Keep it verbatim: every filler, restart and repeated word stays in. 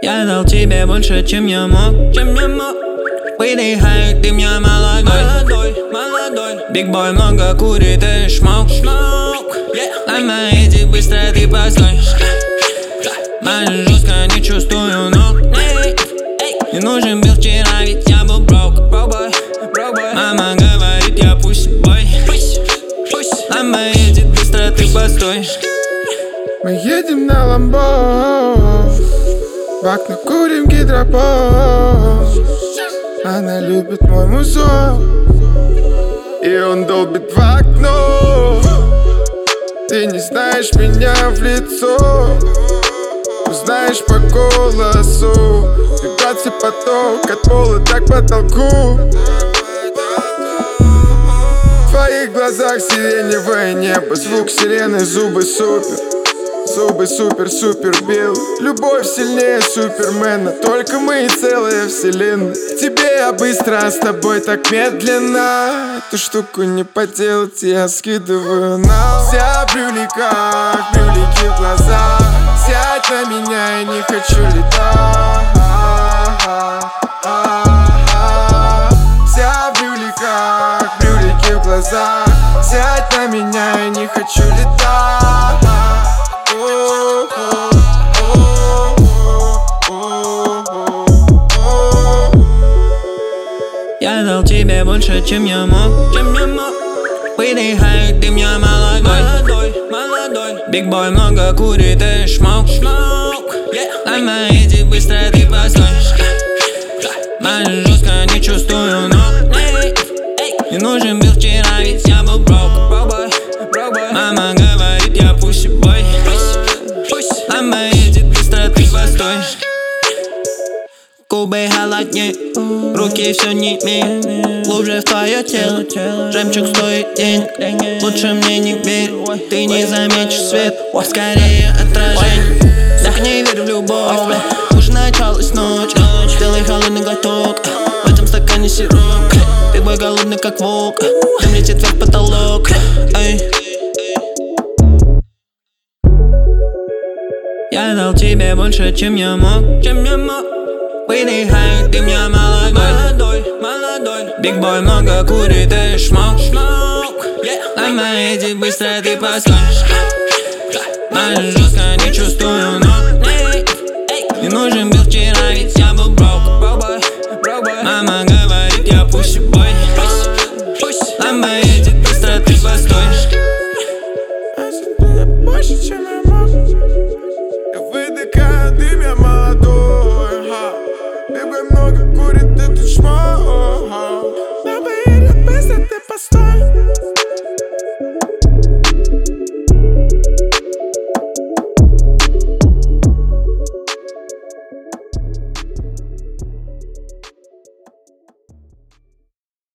Я дал тебе больше, чем я мог, чем я мог. Выдыхай, ты меня молодой, молодой, молодой. Биг бой много курит и шмок, шмок. На моей быстро ты постой. Мать жестко не чувствую ног. Не нужен был вчера, ведь я был брок. Мама говорит, я пусть-бой. На моей быстро ты постой. Мы едем на ламбо, в окна курим гидропон. Она любит мой музон, и он долбит в окно. Ты не знаешь меня в лицо, узнаешь по голосу. Вибрации поток от пола так к потолку. В твоих глазах сиреневое небо, звук сирены, зубы супер. Зубы супер-супер бел. Любовь сильнее супермена, только мы и целая вселенная. К тебе я быстро, а с тобой так медленно. Эту штуку не поделать, я скидываю на. Вся в брюликах, брюлики в глазах. Сядь на меня, я не хочу летать. Вся в брюликах, брюлики в глазах. Сядь на меня, я не хочу летать. Я дал тебе больше, чем я мог, чем я мог. Выдыхай, ты меня молодой, молодой, молодой. Биг бой много курит и шмок, шмок. На моей быстро ты постой. Мать жестко не чувствую ног. Не нужен был вчера, ведь я был брок. Мама говорит, я пусть-бой. На моей быстро ты постой. Губы холоднее, руки все не имеют. Глубже в твое тело, жемчуг стоит денег. Лучше мне не верь, ты не заметишь свет. Скорее отражение, так не верю в любовь. Уже началась ночь, сделай холодный глоток. В этом стакане сироп, биг бой голодный как волк. Дым летит вверх потолок. Эй. Я дал тебе больше, чем я мог, чем я мог. Выдыхай, ты меня молодой, молодой, молодой. Биг бой много курит и шмок, шмок. На моей быстро ты постой. Мать жестко не чувствую ног. Не нужен был вчера, ведь я был брок. Мама говорит, я пусть-бой. На моей быстро ты постой. Я больше, чем я мог. Я выдыхаю, ты меня молодой. Биг бой много курит, ты тут шмок. На моей быстро ты постой.